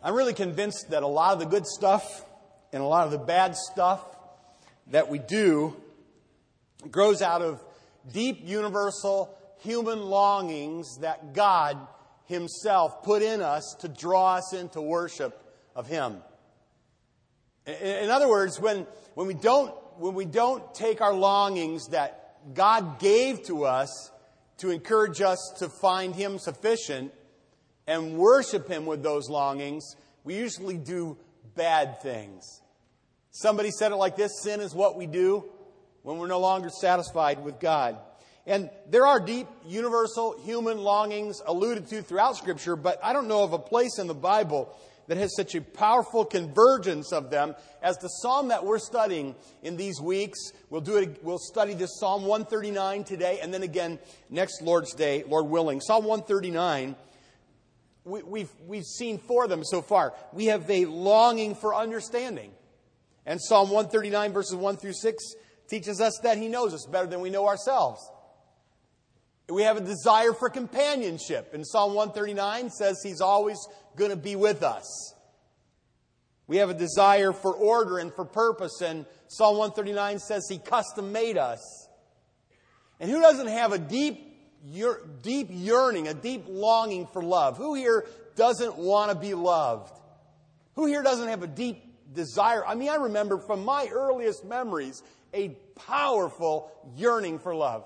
I'm really convinced that a lot of the good stuff and a lot of the bad stuff that we do grows out of deep, universal, human longings that God Himself put in us to draw us into worship of Him. In other words, when we don't take our longings that God gave to us to encourage us to find Him sufficient and worship Him with those longings, we usually do bad things. Somebody said it like this: sin is what we do when we're no longer satisfied with God. And there are deep, universal, human longings alluded to throughout Scripture, but I don't know of a place in the Bible that has such a powerful convergence of them as the psalm that we're studying in these weeks. We'll study this Psalm 139 today, and then again next Lord's Day, Lord willing. Psalm 139, we've seen four of them so far. We have a longing for understanding. And Psalm 139 verses 1 through 6 teaches us that He knows us better than we know ourselves. We have a desire for companionship. And Psalm 139 says He's always going to be with us. We have a desire for order and for purpose. And Psalm 139 says He custom made us. And who doesn't have a deep yearning, a deep longing for love? Who here doesn't want to be loved? Who here doesn't have a deep desire? I mean, I remember from my earliest memories a powerful yearning for love.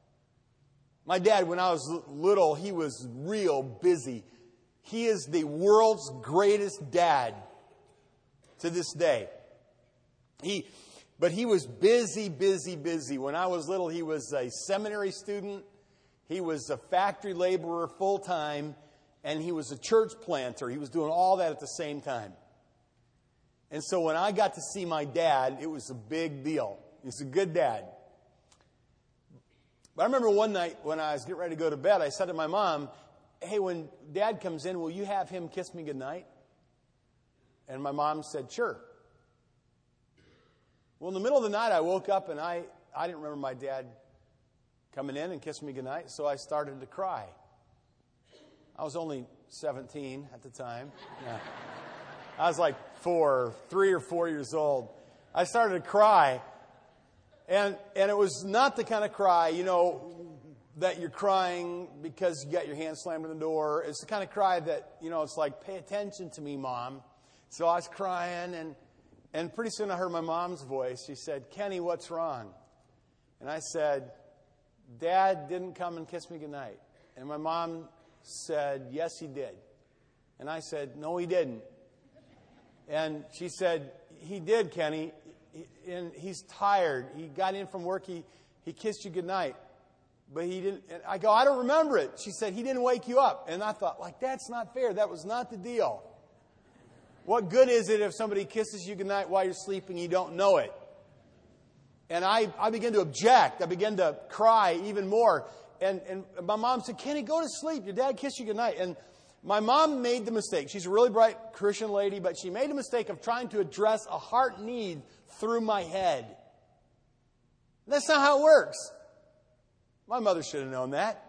My dad, when I was little, he was real busy. He is the world's greatest dad to this day. But he was busy. When I was little, he was a seminary student. He was a factory laborer full-time. And he was a church planter. He was doing all that at the same time. And so when I got to see my dad, it was a big deal. He was a good dad. But I remember one night when I was getting ready to go to bed, I said to my mom, "Hey, when Dad comes in, will you have him kiss me goodnight?" And my mom said, "Sure." Well, in the middle of the night, I woke up and I didn't remember my dad coming in and kissing me goodnight, so I started to cry. I was only 17 at the time. Yeah. I was like 3 or 4 years old. I started to cry. And it was not the kind of cry, that you're crying because you got your hand slammed in the door. It's the kind of cry that, it's like, "Pay attention to me, Mom." So I was crying, and pretty soon I heard my mom's voice. She said, "Kenny, what's wrong?" And I said, "Dad didn't come and kiss me goodnight." And my mom said, "Yes, he did." And I said, "No, he didn't." And she said, "He did, Kenny. And he's tired. He got in from work. He kissed you goodnight. But he didn't." And I go, "I don't remember it." She said, "He didn't wake you up." And I thought, that's not fair. That was not the deal. What good is it if somebody kisses you goodnight while you're sleeping, you don't know it? And I began to object. I began to cry even more. And my mom said, "Kenny, go to sleep. Your dad kissed you goodnight." And my mom made the mistake. She's a really bright Christian lady, but she made the mistake of trying to address a heart need through my head. That's not how it works. My mother should have known that.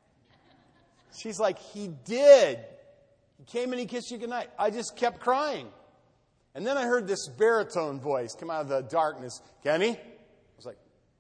She's like, "He did. He came and he kissed you goodnight." I just kept crying. And then I heard this baritone voice come out of the darkness. "Kenny?" I was like,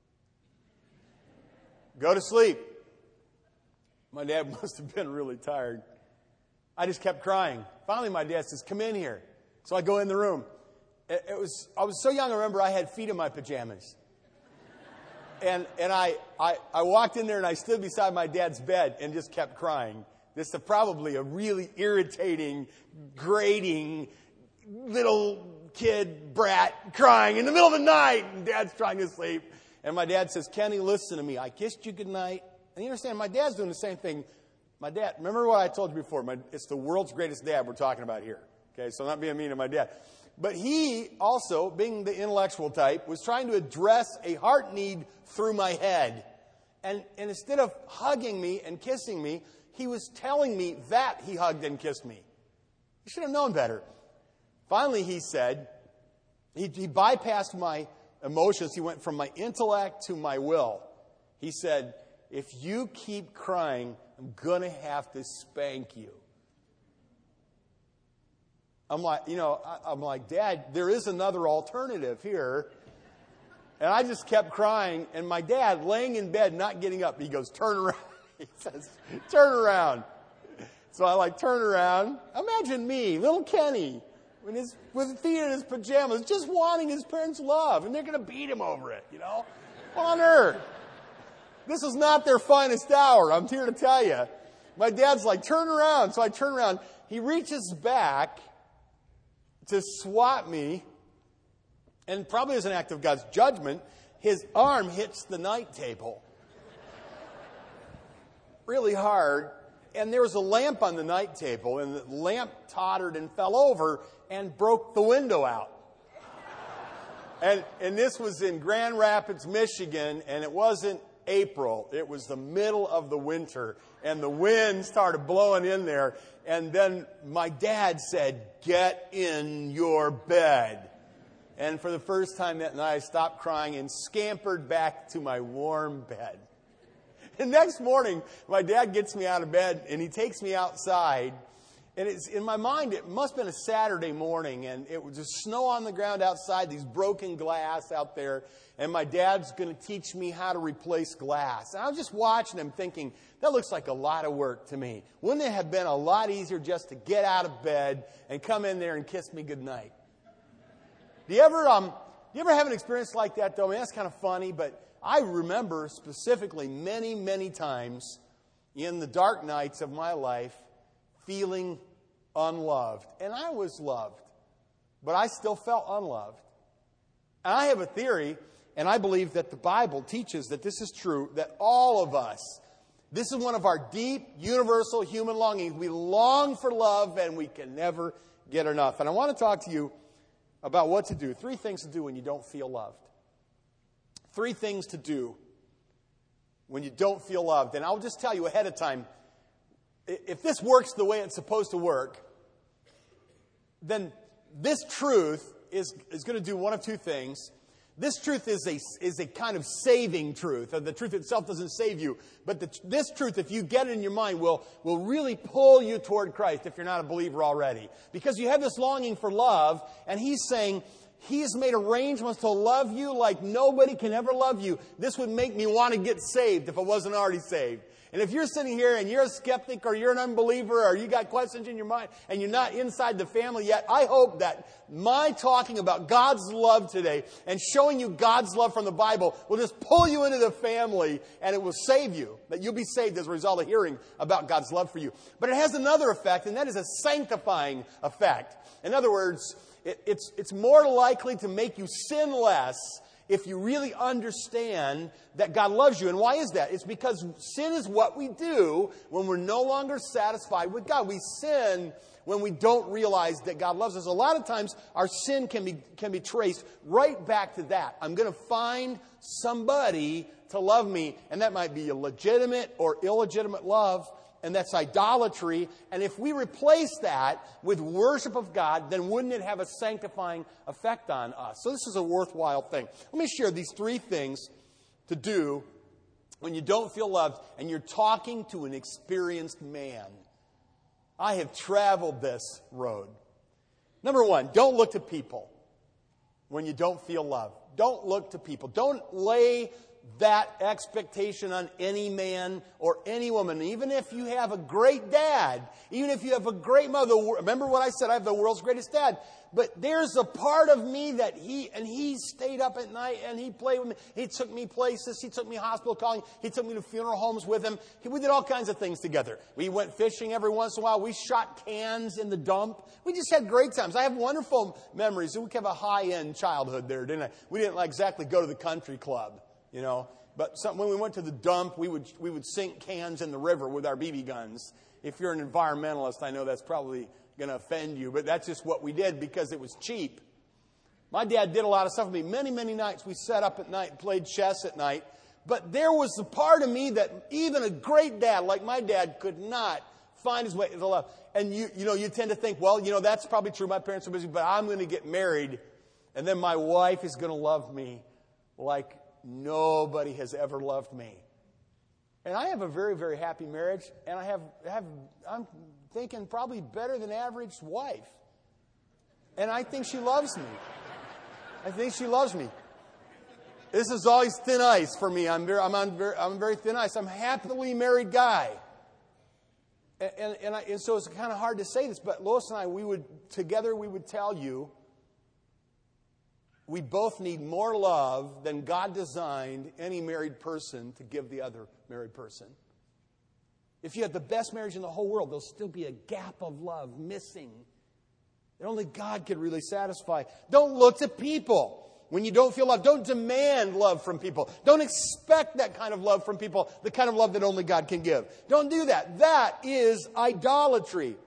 "Go to sleep." My dad must have been really tired. I just kept crying. Finally, my dad says, "Come in here." So I go in the room. I was so young, I remember I had feet in my pajamas. And I walked in there and I stood beside my dad's bed and just kept crying. This is probably a really irritating, grating, little kid brat crying in the middle of the night. And Dad's trying to sleep. And my dad says, "Kenny, listen to me. I kissed you goodnight." And you understand, my dad's doing the same thing. My dad, remember what I told you before, it's the world's greatest dad we're talking about here. Okay, so I'm not being mean to my dad. But he also, being the intellectual type, was trying to address a heart need through my head. And instead of hugging me and kissing me, he was telling me that he hugged and kissed me. He should have known better. Finally, he said, he bypassed my emotions. He went from my intellect to my will. He said, "If you keep crying, I'm going to have to spank you." I'm like, Dad, there is another alternative here. And I just kept crying. And my dad, laying in bed, not getting up, he goes, turn around. He says, turn around. So I turn around. Imagine me, little Kenny, with feet in his pajamas, just wanting his parents' love. And they're going to beat him over it, What on earth? This is not their finest hour, I'm here to tell you. My dad's like, turn around. So I turn around. He reaches back to swat me. And probably as an act of God's judgment, his arm hits the night table really hard. And there was a lamp on the night table, and the lamp tottered and fell over and broke the window out. And this was in Grand Rapids, Michigan, and it wasn't April. It was the middle of the winter, and the wind started blowing in there. And then my dad said, get in your bed. And for the first time that night, I stopped crying and scampered back to my warm bed. The next morning, my dad gets me out of bed, and he takes me outside. And it's in my mind, it must have been a Saturday morning, and it was just snow on the ground outside, these broken glass out there. And my dad's going to teach me how to replace glass. And I was just watching him thinking, that looks like a lot of work to me. Wouldn't it have been a lot easier just to get out of bed and come in there and kiss me goodnight? Do you ever have an experience like that, though? I mean, that's kind of funny, but I remember specifically many, many times in the dark nights of my life feeling unloved. And I was loved, but I still felt unloved. And I have a theory, and I believe that the Bible teaches that this is true, that all of us, this is one of our deep, universal human longings. We long for love, and we can never get enough. And I want to talk to you about what to do. 3 things to do when you don't feel loved. 3 things to do when you don't feel loved. And I'll just tell you ahead of time, if this works the way it's supposed to work, then this truth is going to do one of 2 things. This truth is a kind of saving truth. The truth itself doesn't save you. But this truth, if you get it in your mind, will really pull you toward Christ if you're not a believer already. Because you have this longing for love, and He's saying, He has made arrangements to love you like nobody can ever love you. This would make me want to get saved if I wasn't already saved. And if you're sitting here and you're a skeptic or you're an unbeliever or you got questions in your mind and you're not inside the family yet, I hope that my talking about God's love today and showing you God's love from the Bible will just pull you into the family and it will save you. That you'll be saved as a result of hearing about God's love for you. But it has another effect, and that is a sanctifying effect. In other words, it's more likely to make you sin less if you really understand that God loves you. And why is that? It's because sin is what we do when we're no longer satisfied with God. We sin when we don't realize that God loves us. A lot of times our sin can be traced right back to that. I'm going to find somebody to love me, and that might be a legitimate or illegitimate love. And that's idolatry. And if we replace that with worship of God, then wouldn't it have a sanctifying effect on us? So this is a worthwhile thing. Let me share these 3 things to do when you don't feel loved and you're talking to an experienced man. I have traveled this road. Number 1, don't look to people when you don't feel loved. Don't look to people. Don't lay that expectation on any man or any woman. Even if you have a great dad, even if you have a great mother. Remember what I said, I have the world's greatest dad. But there's a part of me that he stayed up at night and he played with me. He took me places. He took me hospital calling. He took me to funeral homes with him. We did all kinds of things together. We went fishing every once in a while. We shot cans in the dump. We just had great times. I have wonderful memories. We have a high-end childhood there, didn't I? We didn't exactly go to the country club. But when we went to the dump, we would sink cans in the river with our BB guns. If you're an environmentalist, I know that's probably going to offend you, but that's just what we did because it was cheap. My dad did a lot of stuff with me. Many, many nights we sat up at night and played chess at night. But there was a part of me that even a great dad like my dad could not find his way to love. And you tend to think, well, that's probably true. My parents are busy, but I'm going to get married, and then my wife is going to love me like nobody has ever loved me. And I have a very, very happy marriage, and I'm thinking probably better than average wife. And I think she loves me. I think she loves me. This is always thin ice for me. I'm very thin ice. I'm a happily married guy. And so it's kind of hard to say this, but Lois and I, we would tell you, we both need more love than God designed any married person to give the other married person. If you have the best marriage in the whole world, there'll still be a gap of love missing that only God could really satisfy. Don't look to people when you don't feel love. Don't demand love from people. Don't expect that kind of love from people, the kind of love that only God can give. Don't do that. That is idolatry.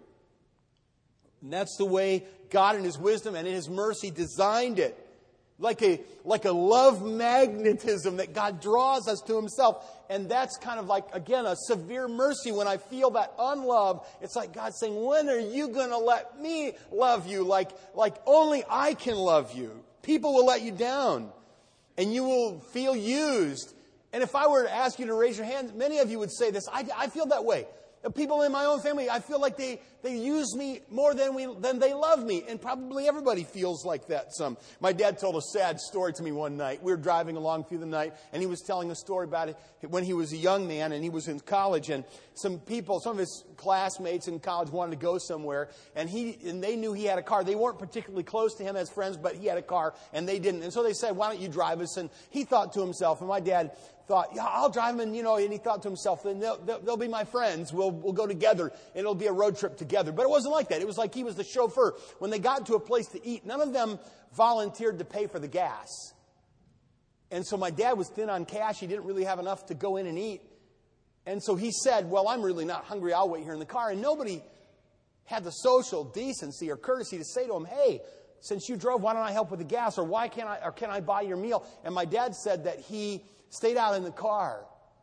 And that's the way God in His wisdom and in His mercy designed it. Like a love magnetism that God draws us to Himself. And that's kind of like, again, a severe mercy. When I feel that unlove, it's like God saying, when are you going to let me love you like only I can love you? People will let you down. And you will feel used. And if I were to ask you to raise your hand, many of you would say this. I feel that way. People in my own family, I feel like they use me more than they love me. And probably everybody feels like that some. My dad told a sad story to me one night. We were driving along through the night, and he was telling a story about it when he was a young man, and he was in college. And some of his classmates in college wanted to go somewhere, and they knew he had a car. They weren't particularly close to him as friends, but he had a car, and they didn't. And so they said, why don't you drive us? And he thought to himself, and my dad thought, yeah, I'll drive them, and he thought to himself, then they'll be my friends. We'll go together, and it'll be a road trip together. But it wasn't like that. It was like he was the chauffeur. When they got to a place to eat, none of them volunteered to pay for the gas. And so my dad was thin on cash. He didn't really have enough to go in and eat. And so he said, well, I'm really not hungry. I'll wait here in the car. And nobody had the social decency or courtesy to say to him, hey, since you drove, why don't I help with the gas? Or can I buy your meal? And my dad said that he stayed out in the car,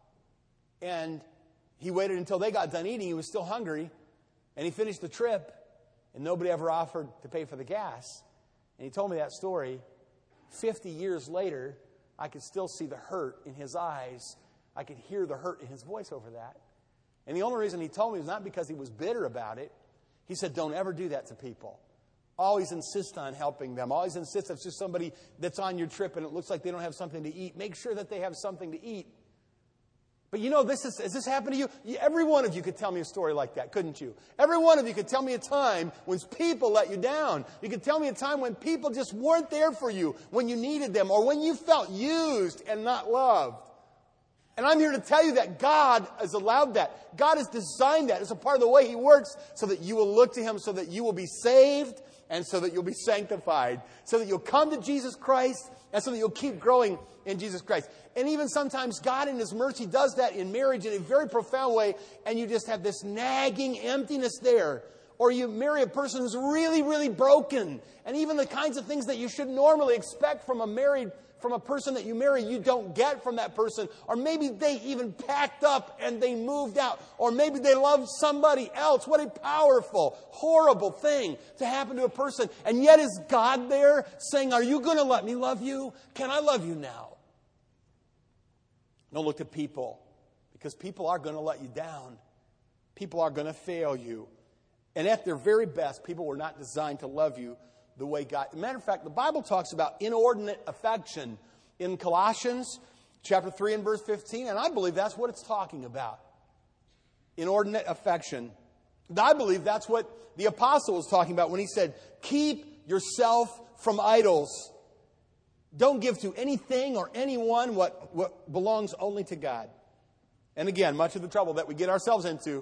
and he waited until they got done eating. He was still hungry, and he finished the trip, and nobody ever offered to pay for the gas. And he told me that story. 50 years later, I could still see the hurt in his eyes. I could hear the hurt in his voice over that. And the only reason he told me was not because he was bitter about it. He said, don't ever do that to people. Always insist on helping them. Always insist if it's just somebody that's on your trip and it looks like they don't have something to eat. Make sure that they have something to eat. But has this happened to you? Every one of you could tell me a story like that, couldn't you? Every one of you could tell me a time when people let you down. You could tell me a time when people just weren't there for you, when you needed them, or when you felt used and not loved. And I'm here to tell you that God has allowed that. God has designed that as a part of the way He works so that you will look to Him, so that you will be saved, and so that you'll be sanctified, so that you'll come to Jesus Christ, and so that you'll keep growing in Jesus Christ. And even sometimes God in His mercy does that in marriage in a very profound way, and you just have this nagging emptiness there. Or you marry a person who's really, really broken, and even the kinds of things that you should normally expect from a person that you marry, you don't get from that person. Or maybe they even packed up and they moved out. Or maybe they loved somebody else. What a powerful, horrible thing to happen to a person. And yet is God there saying, are you going to let me love you? Can I love you now? Don't look to people, because people are going to let you down. People are going to fail you. And at their very best, people were not designed to love you the way God. As a matter of fact, the Bible talks about inordinate affection in Colossians chapter 3 and verse 15, and I believe that's what it's talking about. Inordinate affection. I believe that's what the apostle was talking about when he said, keep yourself from idols. Don't give to anything or anyone what belongs only to God. And again, much of the trouble that we get ourselves into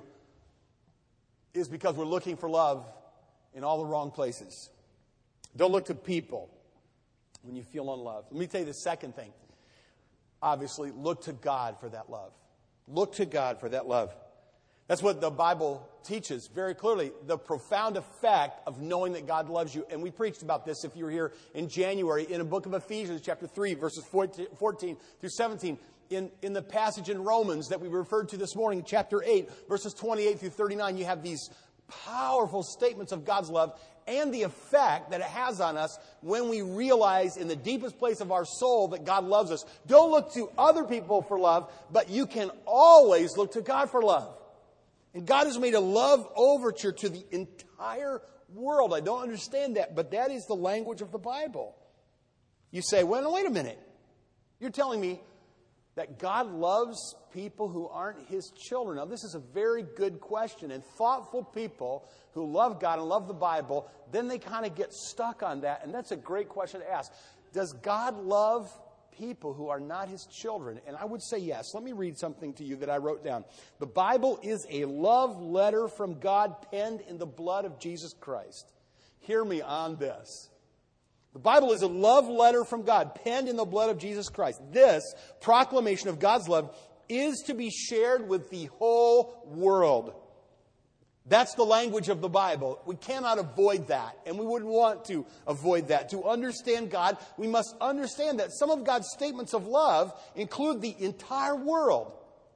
is because we're looking for love in all the wrong places. Don't look to people when you feel unloved. Let me tell you the second thing. Obviously, look to God for that love. Look to God for that love. That's what the Bible teaches very clearly, the profound effect of knowing that God loves you. And we preached about this, if you were here in January, in a book of Ephesians, chapter 3, verses 14 through 17. In the passage in Romans that we referred to this morning, chapter 8, verses 28 through 39, you have these powerful statements of God's love and the effect that it has on us when we realize in the deepest place of our soul that God loves us. Don't look to other people for love, but you can always look to God for love. And God has made a love overture to the entire world. I don't understand that, but that is the language of the Bible. You say, well, wait a minute. You're telling me that God loves people who aren't His children. Now, this is a very good question, and thoughtful people who love God and love the Bible, then they kind of get stuck on that, and that's a great question to ask. Does God love people who are not His children? And I would say yes. Let me read something to you that I wrote down. The Bible is a love letter from God penned in the blood of Jesus Christ. Hear me on this. The Bible is a love letter from God penned in the blood of Jesus Christ. This proclamation of God's love is to be shared with the whole world. That's the language of the Bible. We cannot avoid that, and we wouldn't want to avoid that. To understand God, we must understand that some of God's statements of love include the entire world.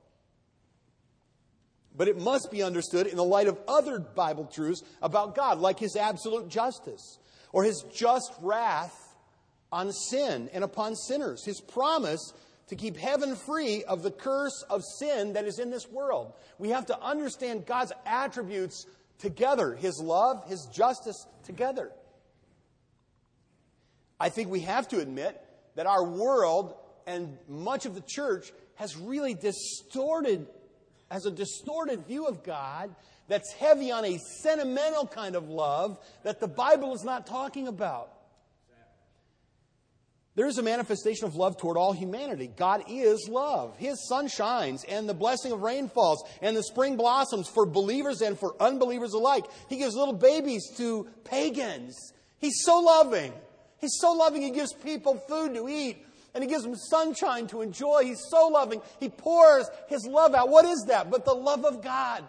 But it must be understood in the light of other Bible truths about God, like His absolute justice, or His just wrath on sin and upon sinners, His promise to keep heaven free of the curse of sin that is in this world. We have to understand God's attributes together, His love, His justice together. I think we have to admit that our world and much of the church has really has a distorted view of God that's heavy on a sentimental kind of love that the Bible is not talking about. There is a manifestation of love toward all humanity. God is love. His sun shines, and the blessing of rain falls, and the spring blossoms for believers and for unbelievers alike. He gives little babies to pagans. He's so loving. He's so loving, He gives people food to eat, and He gives them sunshine to enjoy. He's so loving. He pours His love out. What is that but the love of God?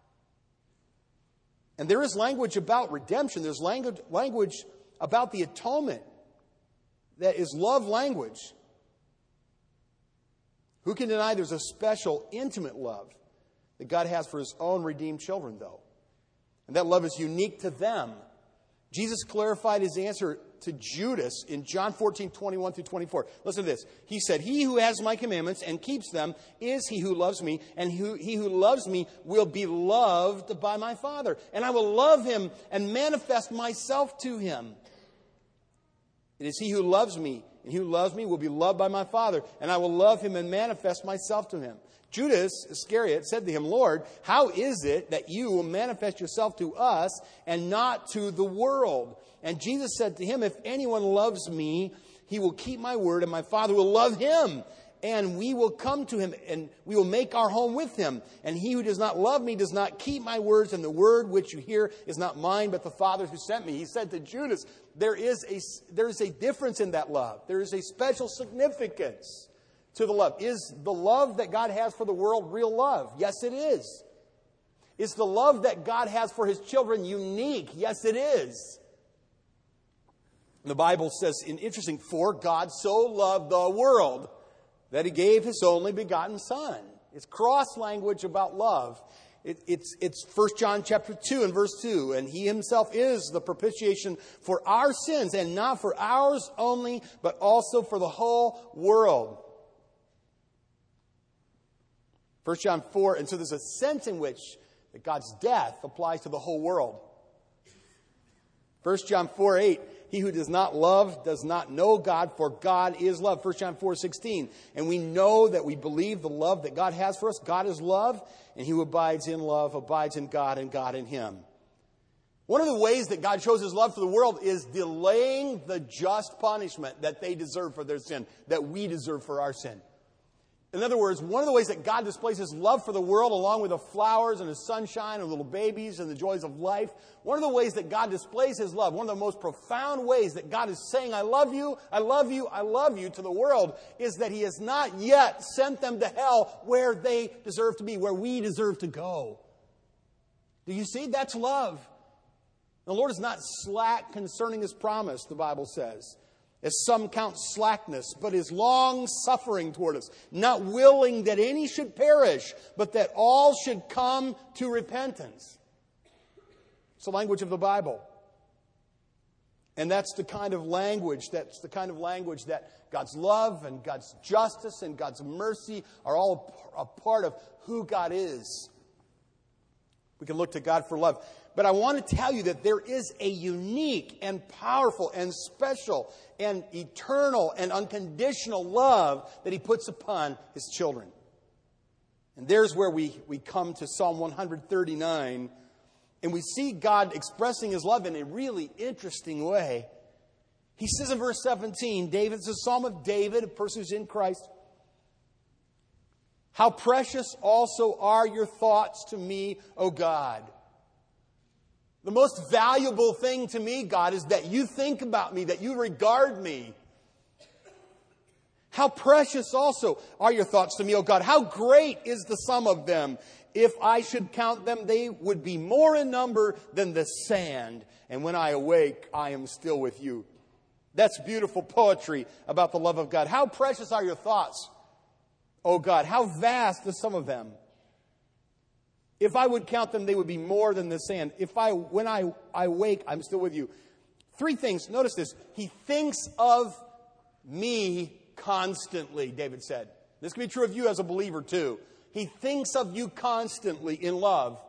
And there is language about redemption. There's language about the atonement. That is love language. Who can deny there's a special, intimate love that God has for His own redeemed children, though? And that love is unique to them. Jesus clarified His answer to Judas in John 14:21 through 24. Listen to this. He said, "He who has my commandments and keeps them is he who loves me, and he who loves me will be loved by my Father. And I will love him and manifest myself to him. It is he who loves me, and he who loves me will be loved by my Father, and I will love him and manifest myself to him." Judas Iscariot said to him, "Lord, how is it that you will manifest yourself to us and not to the world?" And Jesus said to him, "If anyone loves me, he will keep my word, and my Father will love him. And we will come to him, and we will make our home with him. And he who does not love me does not keep my words, and the word which you hear is not mine, but the Father's who sent me." He said to Judas, there is a difference in that love. There is a special significance to the love. Is the love that God has for the world real love? Yes, it is. Is the love that God has for His children unique? Yes, it is. The Bible says, interesting, "For God so loved the world that He gave His only begotten Son." It's cross language about love. It's 1 John chapter 2 and verse 2. "And He Himself is the propitiation for our sins, and not for ours only, but also for the whole world." 1 John 4, and so there's a sense in which that God's death applies to the whole world. 1 John 4:8. "He who does not love does not know God, for God is love." 1 John 4:16. "And we know that we believe the love that God has for us. God is love, and he who abides in love abides in God, and God in him." One of the ways that God shows His love for the world is delaying the just punishment that they deserve for their sin, that we deserve for our sin. In other words, one of the ways that God displays His love for the world, along with the flowers and the sunshine and little babies and the joys of life, one of the ways that God displays His love, one of the most profound ways that God is saying, "I love you, I love you, I love you" to the world, is that He has not yet sent them to hell where they deserve to be, where we deserve to go. Do you see? That's love. The Lord is not slack concerning His promise, the Bible says, as some count slackness, but is long-suffering toward us, not willing that any should perish, but that all should come to repentance. It's the language of the Bible. And that's the kind of language that God's love and God's justice and God's mercy are all a part of who God is. We can look to God for love. But I want to tell you that there is a unique and powerful and special and eternal and unconditional love that He puts upon His children. And there's where we come to Psalm 139, and we see God expressing His love in a really interesting way. He says in verse 17, David's a psalm of David, a person who's in Christ. How precious also are your thoughts to me, O God. The most valuable thing to me, God, is that you think about me, that you regard me. How precious also are your thoughts to me, O God. How great is the sum of them. If I should count them, they would be more in number than the sand. And when I awake, I am still with you. That's beautiful poetry about the love of God. How precious are your thoughts, O God. How vast the sum of them. If I would count them, they would be more than the sand. When I awake, I'm still with you. Three things. Notice this. He thinks of me constantly, David said. This can be true of you as a believer too. He thinks of you constantly in love.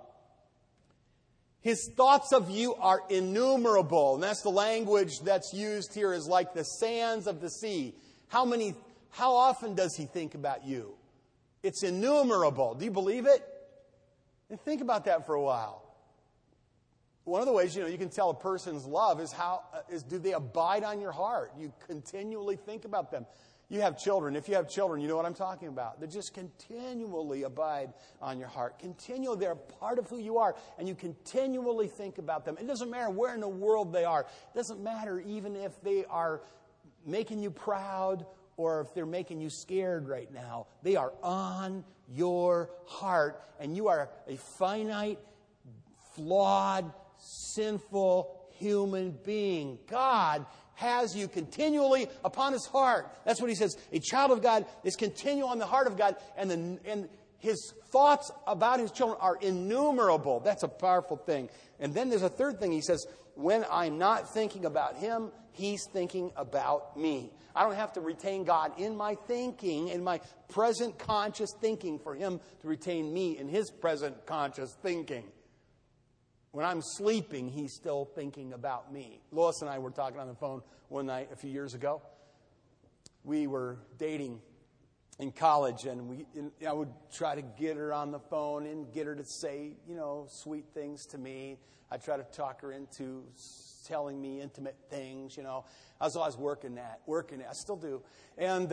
His thoughts of you are innumerable. And that's the language that's used here, is like the sands of the sea. How often does He think about you? It's innumerable. Do you believe it? And think about that for a while. One of the ways, you can tell a person's love is do they abide on your heart? You continually think about them. You have children. If you have children, you know what I'm talking about. They just continually abide on your heart. Continually, they're a part of who you are, and you continually think about them. It doesn't matter where in the world they are. It doesn't matter even if they are making you proud or if they're making you scared right now. They are on your heart, and you are a finite, flawed, sinful human being. God has you continually upon His heart. That's what He says. A child of God is continual on the heart of God, and His thoughts about His children are innumerable. That's a powerful thing. And then there's a third thing. He says, when I'm not thinking about Him, He's thinking about me. I don't have to retain God in my thinking, in my present conscious thinking, for Him to retain me in His present conscious thinking. When I'm sleeping, He's still thinking about me. Lois and I were talking on the phone one night a few years ago. We were dating in college, and I would try to get her on the phone and get her to say, sweet things to me. I'd try to talk her into telling me intimate things, I was always working that. I still do. And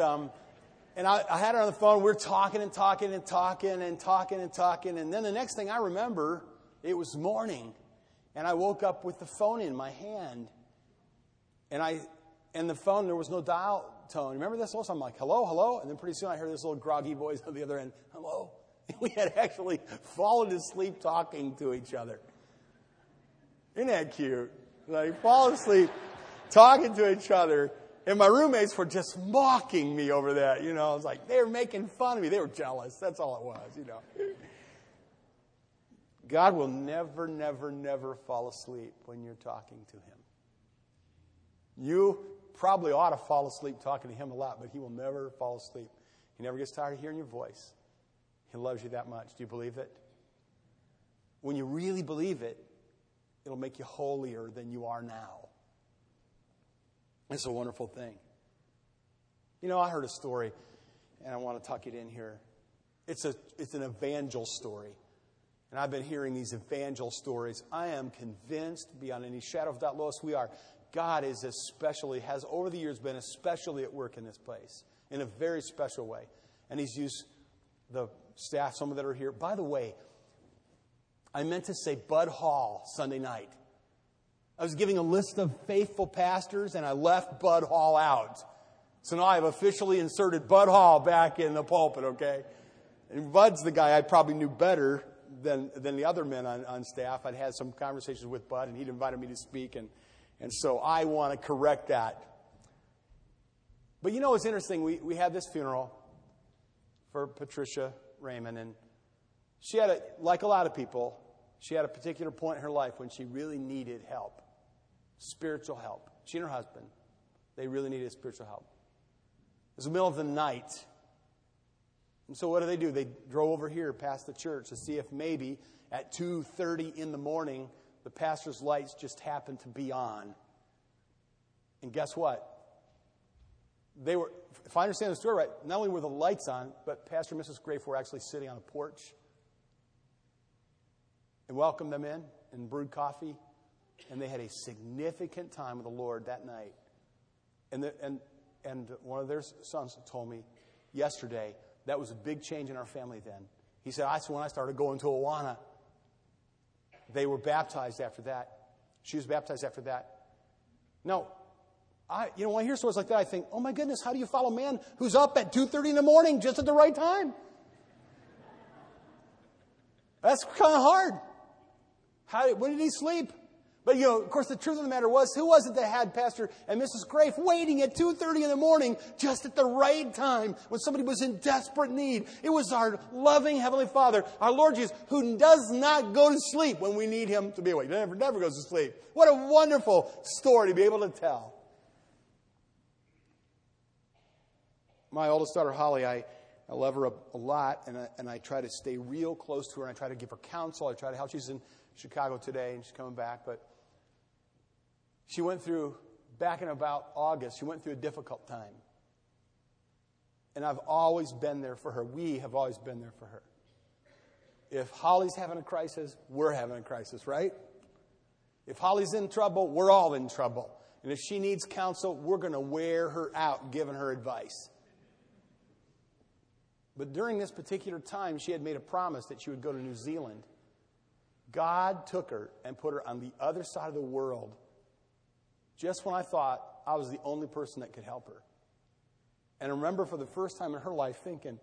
I had her on the phone. We're talking and talking and talking and talking and talking. And then the next thing I remember, it was morning, and I woke up with the phone in my hand, and the phone, there was no dial tone. Remember this? I'm like, hello, hello, and then pretty soon I heard this little groggy voice on the other end, hello. And we had actually fallen asleep talking to each other. Isn't that cute? Like, fall asleep talking to each other, and my roommates were just mocking me over that. I was like, they were making fun of me. They were jealous. That's all it was. God will never, never, never fall asleep when you're talking to Him. You probably ought to fall asleep talking to Him a lot, but He will never fall asleep. He never gets tired of hearing your voice. He loves you that much. Do you believe it? When you really believe it, it'll make you holier than you are now. It's a wonderful thing. I heard a story, and I want to tuck it in here. It's an evangel story. And I've been hearing these evangel stories. I am convinced, beyond any shadow of doubt, Lois, God has over the years been especially at work in this place in a very special way. And He's used the staff, some of that are here. By the way, I meant to say Bud Hall Sunday night. I was giving a list of faithful pastors, and I left Bud Hall out. So now I've officially inserted Bud Hall back in the pulpit, okay? And Bud's the guy I probably knew better than the other men on staff. I'd had some conversations with Bud, and he'd invited me to speak, and so I want to correct that. But it's interesting. We had this funeral for Patricia Raymond, and she had, like a lot of people, she had a particular point in her life when she really needed help, spiritual help. She and her husband, they really needed spiritual help. It was the middle of the night, And so what do? They drove over here past the church to see if maybe at 2:30 in the morning, the pastor's lights just happened to be on. And guess what? They were, if I understand the story right, not only were the lights on, but Pastor and Mrs. Grafe were actually sitting on a porch and welcomed them in and brewed coffee. And they had a significant time with the Lord that night. And one of their sons told me yesterday that was a big change in our family then. He said, that's when I started going to Awana. They were baptized after that. She was baptized after that. Now, when I hear stories like that, I think, oh my goodness, how do you follow a man who's up at 2:30 in the morning just at the right time? That's kind of hard. When did he sleep? But, of course, the truth of the matter was, who was it that had Pastor and Mrs. Grafe waiting at 2:30 in the morning just at the right time when somebody was in desperate need? It was our loving Heavenly Father, our Lord Jesus, who does not go to sleep when we need Him to be awake. He never goes to sleep. What a wonderful story to be able to tell. My oldest daughter, Holly, I love her a lot, and I try to stay real close to her, and I try to give her counsel. I try to help. She's in Chicago today, and she's coming back, but she went through, back in about August, she went through a difficult time. And I've always been there for her. We have always been there for her. If Holly's having a crisis, we're having a crisis, right? If Holly's in trouble, we're all in trouble. And if she needs counsel, we're going to wear her out giving her advice. But during this particular time, she had made a promise that she would go to New Zealand. God took her and put her on the other side of the world just when I thought I was the only person that could help her. And I remember for the first time in her life thinking,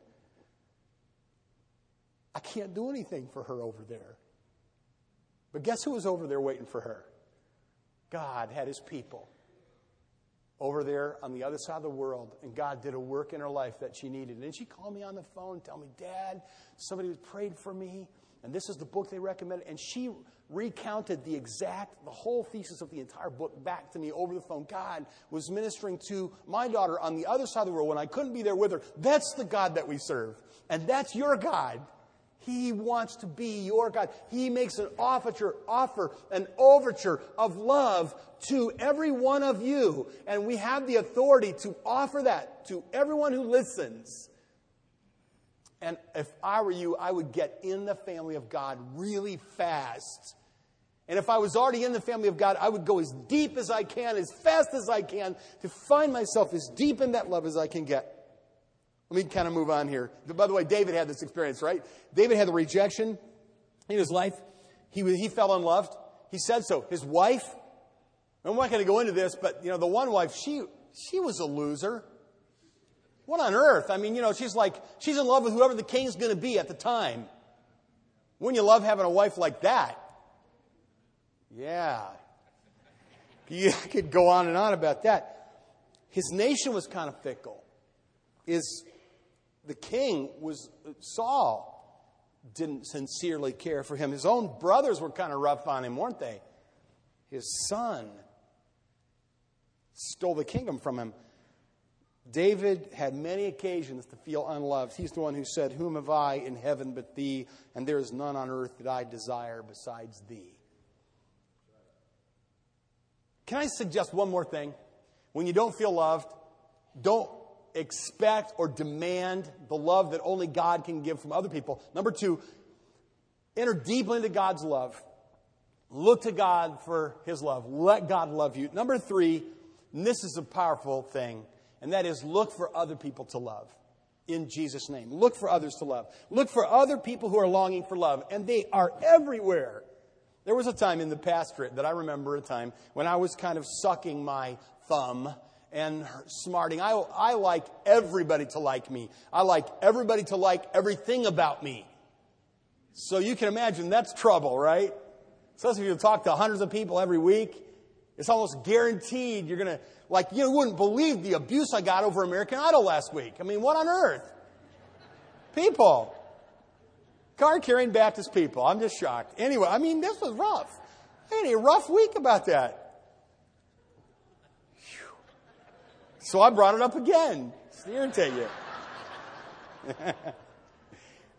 I can't do anything for her over there. But guess who was over there waiting for her? God had His people over there on the other side of the world, and God did a work in her life that she needed. And then she called me on the phone and tell me, Dad, somebody was prayed for me, and this is the book they recommended. And she recounted the whole thesis of the entire book back to me over the phone. God was ministering to my daughter on the other side of the world when I couldn't be there with her. That's the God that we serve. And that's your God. He wants to be your God. He makes an offer, an overture of love to every one of you. And we have the authority to offer that to everyone who listens. And if I were you, I would get in the family of God really fast. And if I was already in the family of God, I would go as deep as I can, as fast as I can, to find myself as deep in that love as I can get. Let me kind of move on here. By the way, David had this experience, right? David had the rejection in his life. He fell unloved. He said so. His wife, I'm not going to go into this, but, the one wife, she was a loser. What on earth? I mean, she's in love with whoever the king's going to be at the time. Wouldn't you love having a wife like that? Yeah. You could go on and on about that. His nation was kind of fickle. The king was Saul, didn't sincerely care for him. His own brothers were kind of rough on him, weren't they? His son stole the kingdom from him. David had many occasions to feel unloved. He's the one who said, "Whom have I in heaven but thee? And there is none on earth that I desire besides thee." Can I suggest one more thing? When you don't feel loved, don't expect or demand the love that only God can give from other people. Number 2, enter deeply into God's love. Look to God for His love. Let God love you. Number 3, and this is a powerful thing, and that is look for other people to love. In Jesus' name. Look for others to love. Look for other people who are longing for love, and they are everywhere. There was a time in the pastorate that I remember a time when I was kind of sucking my thumb and smarting. I like everybody to like me. I like everybody to like everything about me. So you can imagine that's trouble, right? Especially if you talk to hundreds of people every week. It's almost guaranteed you're going to, you wouldn't believe the abuse I got over American Idol last week. I mean, what on earth? People. Card-carrying Baptist people. I'm just shocked. Anyway, I mean, this was rough. I had a rough week about that. Whew. So I brought it up again. Just to irritate you.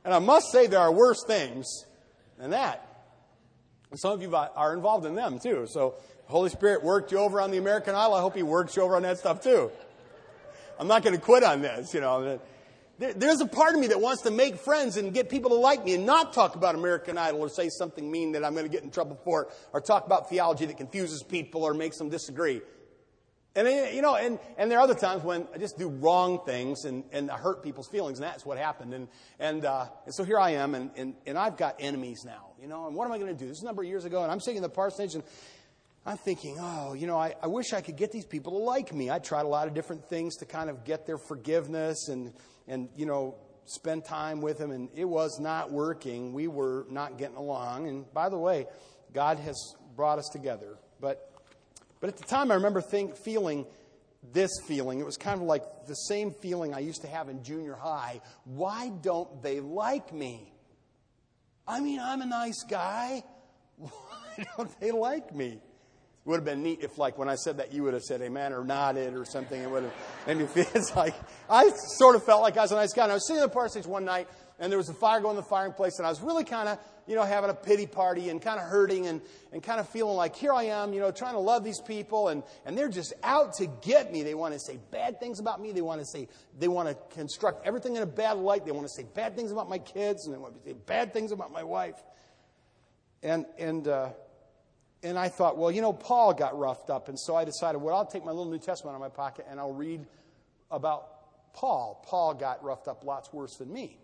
And I must say there are worse things than that. And some of you are involved in them too. So the Holy Spirit worked you over on the American Idol. I hope He works you over on that stuff too. I'm not going to quit on this, There's a part of me that wants to make friends and get people to like me and not talk about American Idol or say something mean that I'm going to get in trouble for, or talk about theology that confuses people or makes them disagree. And, and there are other times when I just do wrong things and I hurt people's feelings, and that's what happened. And so here I am, and I've got enemies now, and what am I going to do? This is a number of years ago, and I'm sitting in the parsonage, and I'm thinking, I wish I could get these people to like me. I tried a lot of different things to kind of get their forgiveness and spend time with them, and it was not working. We were not getting along. And by the way, God has brought us together. But at the time, I remember feeling this feeling. It was kind of like the same feeling I used to have in junior high. Why don't they like me? I mean, I'm a nice guy. Why don't they like me? It would have been neat if, like, when I said that, you would have said amen or nodded or something. It would have made me feel, it's like, I sort of felt like I was a nice guy. And I was sitting in the parsonage one night, and there was a fire going in the firing place, and I was really kind of, having a pity party and kind of hurting and kind of feeling like, here I am, trying to love these people, and they're just out to get me. They want to say bad things about me. They want to construct everything in a bad light. They want to say bad things about my kids, and they want to say bad things about my wife. And I thought, well, Paul got roughed up. And so I decided, well, I'll take my little New Testament out of my pocket and I'll read about Paul. Paul got roughed up lots worse than me.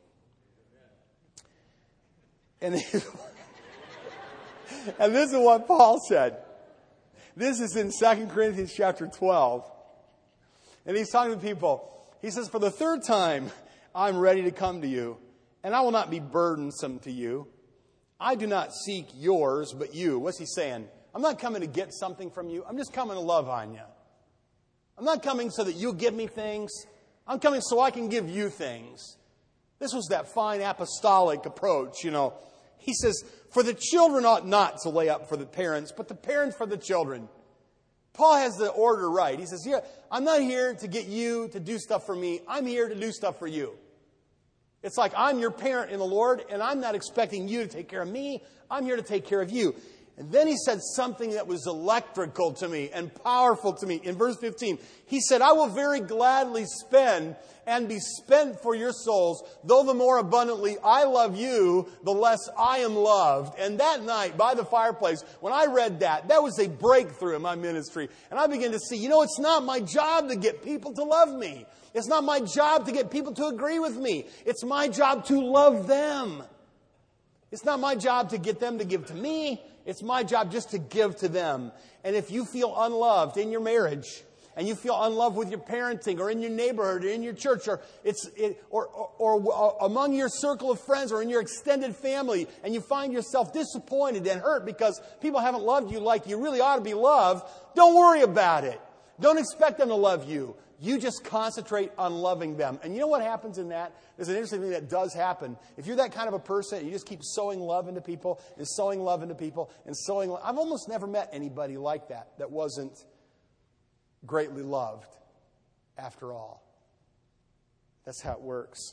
And this is what Paul said. This is in 2 Corinthians chapter 12. And he's talking to people. He says, for the third time, I'm ready to come to you, and I will not be burdensome to you. I do not seek yours, but you. What's he saying? I'm not coming to get something from you. I'm just coming to love on you. I'm not coming so that you'll give me things. I'm coming so I can give you things. This was that fine apostolic approach, He says, for the children ought not to lay up for the parents, but the parents for the children. Paul has the order right. He says, I'm not here to get you to do stuff for me. I'm here to do stuff for you. It's like I'm your parent in the Lord, and I'm not expecting you to take care of me. I'm here to take care of you. And then he said something that was electrical to me and powerful to me. In verse 15, he said, I will very gladly spend and be spent for your souls, though the more abundantly I love you, the less I am loved. And that night by the fireplace, when I read that was a breakthrough in my ministry. And I began to see, it's not my job to get people to love me. It's not my job to get people to agree with me. It's my job to love them. It's not my job to get them to give to me. It's my job just to give to them. And if you feel unloved in your marriage, and you feel unloved with your parenting, or in your neighborhood, or in your church, or among your circle of friends, or in your extended family, and you find yourself disappointed and hurt because people haven't loved you like you really ought to be loved, don't worry about it. Don't expect them to love you. You just concentrate on loving them. And you know what happens in that? There's an interesting thing that does happen. If you're that kind of a person, you just keep sowing love into people and sowing love into people and sowing love. I've almost never met anybody like that wasn't greatly loved after all. That's how it works.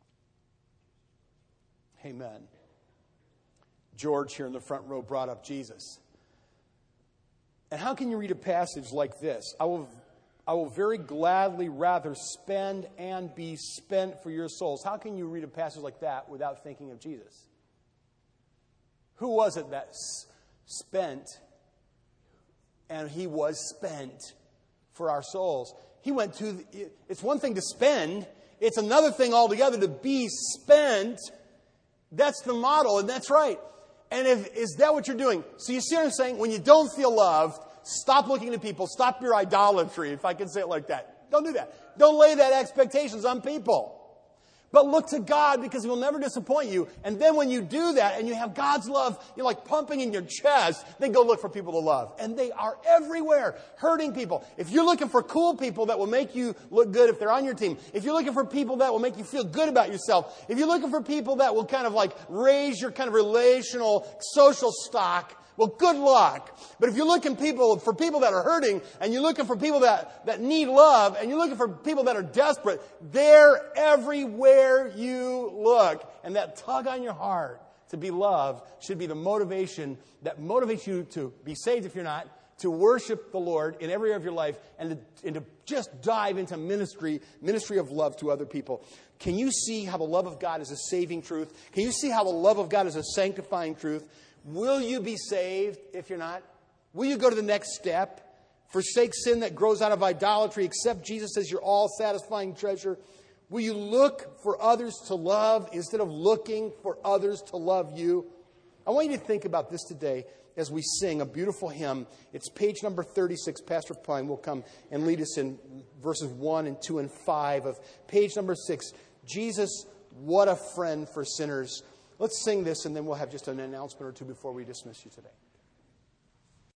Amen. George here in the front row brought up Jesus. And how can you read a passage like this? I will very gladly rather spend and be spent for your souls. How can you read a passage like that without thinking of Jesus? Who was it that spent and he was spent for our souls? He went to, it's one thing to spend. It's another thing altogether to be spent. That's the model, and that's right. And is that what you're doing? So you see what I'm saying? When you don't feel loved, stop looking at people. Stop your idolatry, if I can say it like that. Don't do that. Don't lay that expectations on people. But look to God, because He will never disappoint you. And then when you do that and you have God's love, you're like pumping in your chest, then go look for people to love. And they are everywhere, hurting people. If you're looking for cool people that will make you look good if they're on your team, if you're looking for people that will make you feel good about yourself, if you're looking for people that will kind of like raise your kind of relational, social stock, Well, good luck. But if you're looking for people that are hurting, and you're looking for people that need love, and you're looking for people that are desperate, they're everywhere you look. And that tug on your heart to be loved should be the motivation that motivates you to be saved if you're not, to worship the Lord in every area of your life, and to just dive into ministry of love to other people. Can you see how the love of God is a saving truth? Can you see how the love of God is a sanctifying truth? Will you be saved if you're not? Will you go to the next step? Forsake sin that grows out of idolatry. Accept Jesus as your all-satisfying treasure. Will you look for others to love instead of looking for others to love you? I want you to think about this today as we sing a beautiful hymn. It's page number 36. Pastor Pine will come and lead us in verses 1 and 2 and 5 of page number 6. Jesus, what a friend for sinners. Let's sing this, and then we'll have just an announcement or two before we dismiss you today.